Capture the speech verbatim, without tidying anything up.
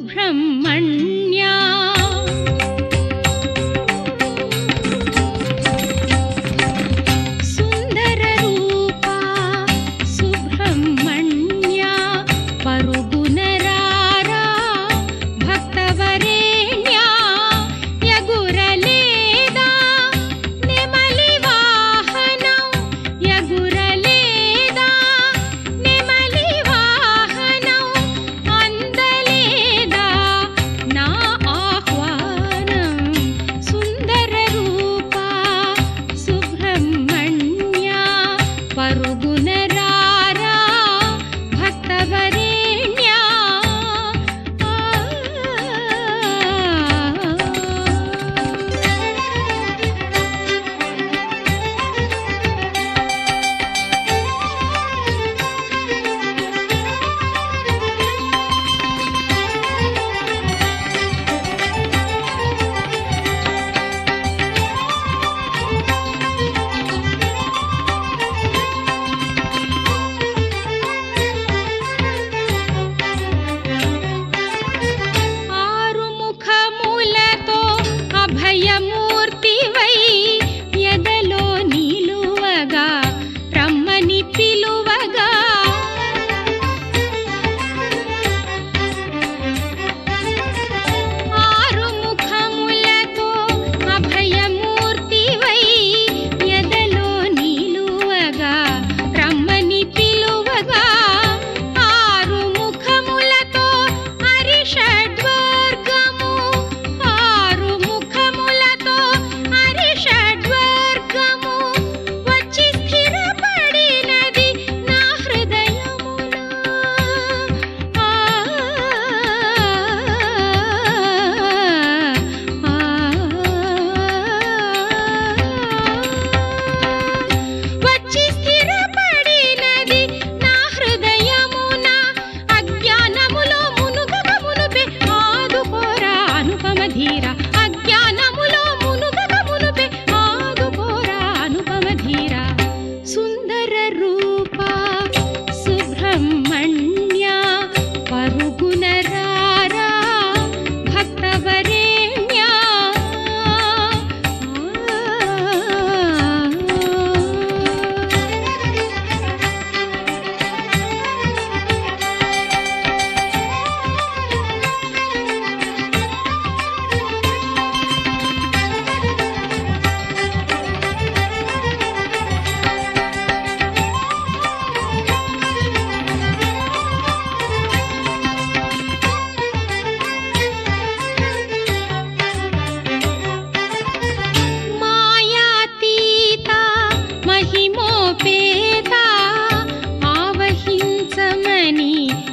సుబ్రహ్మణ్య సుందర రూప సుబ్రహ్మణ్య పరుగున రారా భక్తవరేణ్య యగురలేదా నెమలి వాహనం యగురలేదా నెమలి వాహనం అందలేదా నా ఆహ్వానం సుందర రూప సుబ్రహ్మణ్య పరుగున రారా భక్తవరేణ్య ఆరు ముఖములతో అభయమూర్తివై ఎదలో నిలువగా రమ్మని పిలువగా ఆరు ముఖములతో అభయమూర్తివై ఎదలో నిలువగా రమ్మని పిలువగా ఆరు ముఖములతో అరిషడ్వర్గము ఆరు ముఖములతో అరిషడ్వర్గము వచ్చి స్థిరపడినది నా హృదయమున ఆ వచ్చి స్థిరపడినది నా హృదయమున అజ్ఞానములో మునుగక మునుపే ఆదుకోరా అనుపమ ధీర అజ్ఞానములో మునుగక మునుపే ఆదుకోరా అనుపమ ధీర సుందర రూప సుబ్రహ్మణ్య పరుగున రారా భక్తవరేణ్య మాయాతీత మహిమోపేత ఆవహించమని